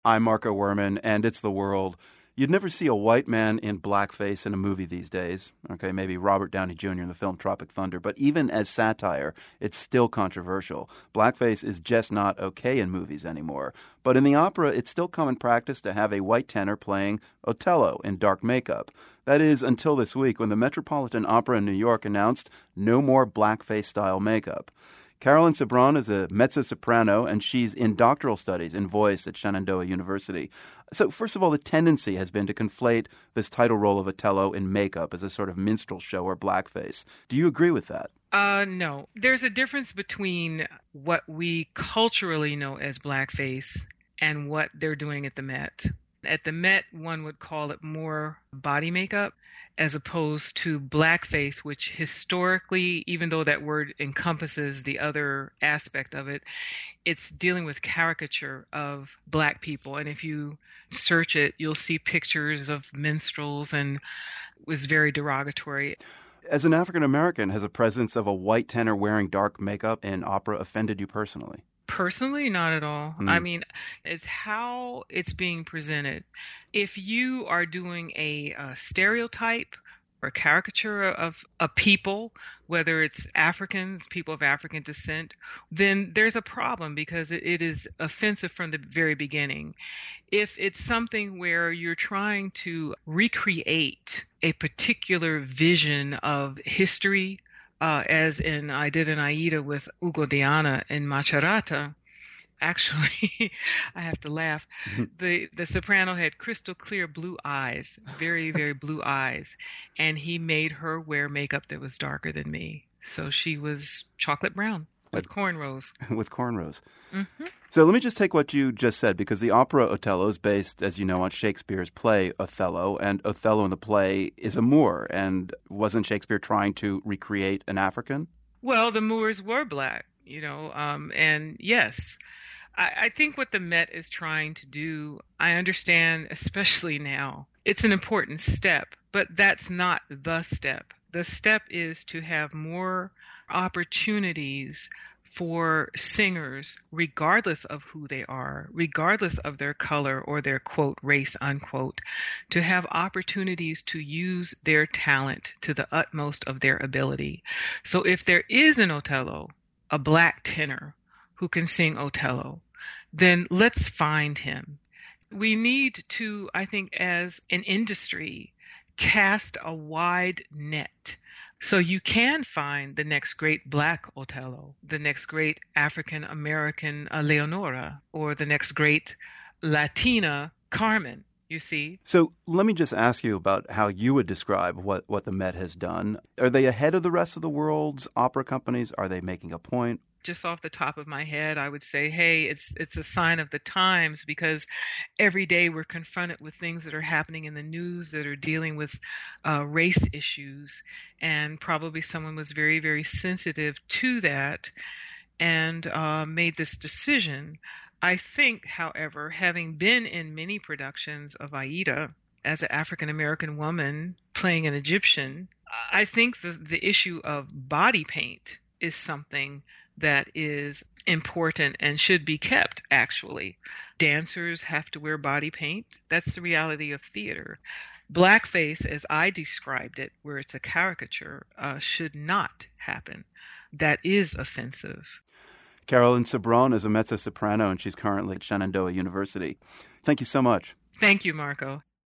I'm Marco Werman, and it's The World. You'd never see a white man in blackface in a movie these days. Okay, maybe Robert Downey Jr. in the film Tropic Thunder. But even as satire, it's still controversial. Blackface is just not okay in movies anymore. But in the opera, it's still common practice to have a white tenor playing Otello in dark makeup. That is, until this week when the Metropolitan Opera in New York announced no more blackface-style makeup. Carolyn Sebron is a mezzo-soprano, and she's in doctoral studies in voice at Shenandoah University. So first of all, the tendency has been to conflate this title role of Otello in makeup as a sort of minstrel show or blackface. Do you agree with that? No. There's a difference between what we culturally know as blackface and what they're doing at the Met. At the Met, one would call it more body makeup, as opposed to blackface, which historically, even though that word encompasses the other aspect of it, it's dealing with caricature of black people. And if you search it, you'll see pictures of minstrels, and it was very derogatory. As an African American, has the presence of a white tenor wearing dark makeup in opera offended you personally? Personally, not at all. I mean, it's how it's being presented. If you are doing a stereotype or a caricature of a people, whether it's Africans, people of African descent, then there's a problem because it is offensive from the very beginning. If it's something where you're trying to recreate a particular vision of history, as in I did an Aida with Ugo Diana in Macerata. Actually, I have to laugh. The soprano had crystal clear blue eyes, very, very blue eyes, and he made her wear makeup that was darker than me. So she was chocolate brown with cornrows. With cornrows. Mm-hmm. So let me just take what you just said, because the opera Otello is based, as you know, on Shakespeare's play Othello, and Othello in the play is a Moor. And wasn't Shakespeare trying to recreate an African? Well, the Moors were black, and yes, I think what the Met is trying to do, I understand, especially now, it's an important step, but that's not the step. The step is to have more opportunities for singers, regardless of who they are, regardless of their color or their, quote, race, unquote, to have opportunities to use their talent to the utmost of their ability. So if there is an Otello, a black tenor who can sing Otello, then let's find him. We need to, I think, as an industry, cast a wide net. So you can find the next great black Otello, the next great African American Leonora, or the next great Latina Carmen, you see. So let me just ask you about how you would describe what the Met has done. Are they ahead of the rest of the world's opera companies? Are they making a point? Just off the top of my head, I would say, hey, it's a sign of the times, because every day we're confronted with things that are happening in the news that are dealing with race issues, and probably someone was very, very sensitive to that and made this decision. I think, however, having been in many productions of Aida as an African-American woman playing an Egyptian, I think the issue of body paint is something that is important and should be kept, actually. Dancers have to wear body paint. That's the reality of theater. Blackface, as I described it, where it's a caricature, should not happen. That is offensive. Carolyn Sebron is a mezzo-soprano, and she's currently at Shenandoah University. Thank you so much. Thank you, Marco.